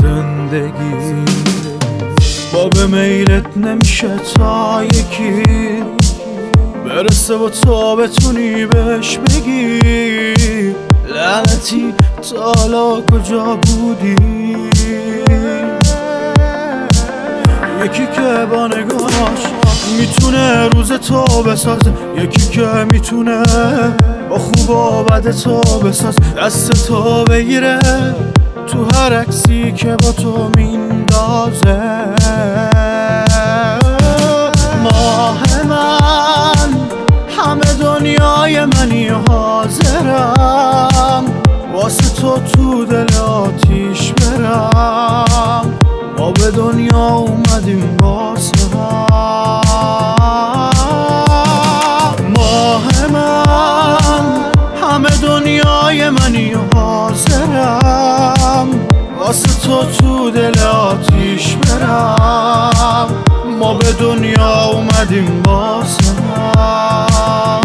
زندگی با به میلت نمیشه تا یکی برسه و تو بتونی بهش بگی لعنتی تا حالا کجا بودی. یکی که با نگاهش میتونه روز تو بسازه، یکی که میتونه با خوب و بد تو بساز، دست تو بگیره تو هر عکسی که با تو میندازه. ماه من همه دنیای منی و حاضرم واسه تو دل آتیش برم. ما به دنیا اومدیم واسه هم. ماه من همه دنیای منی و حاضرم واسه تو دل آتیش برم. ما به دنیا اومدیم واسه هم.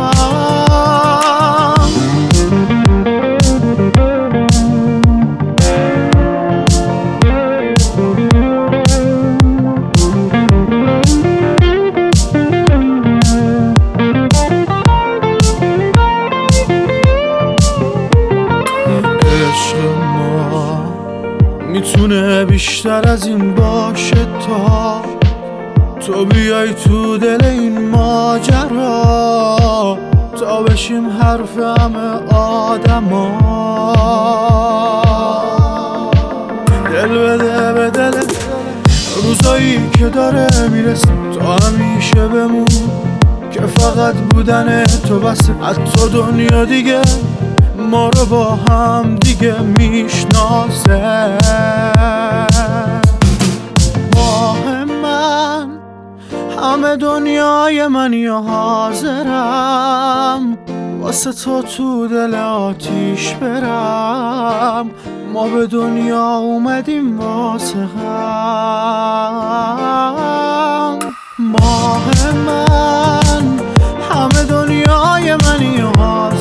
میتونه بیشتر از این باشه تا تو بیای تو دل این ماجرا، تا بشیم حرف همه آدما. دل بده به دل روزایی که داره میرسه، تا همیشه بمون که فقط بودن تو بسه. حتی دنیا دیگه ما رو با هم دیگه میشناسه. ماه من همه دنیای منی و حاضرم واسه تو دل آتیش برم. ما به دنیا اومدیم واسه هم. ماه من همه دنیای منی و حاضرم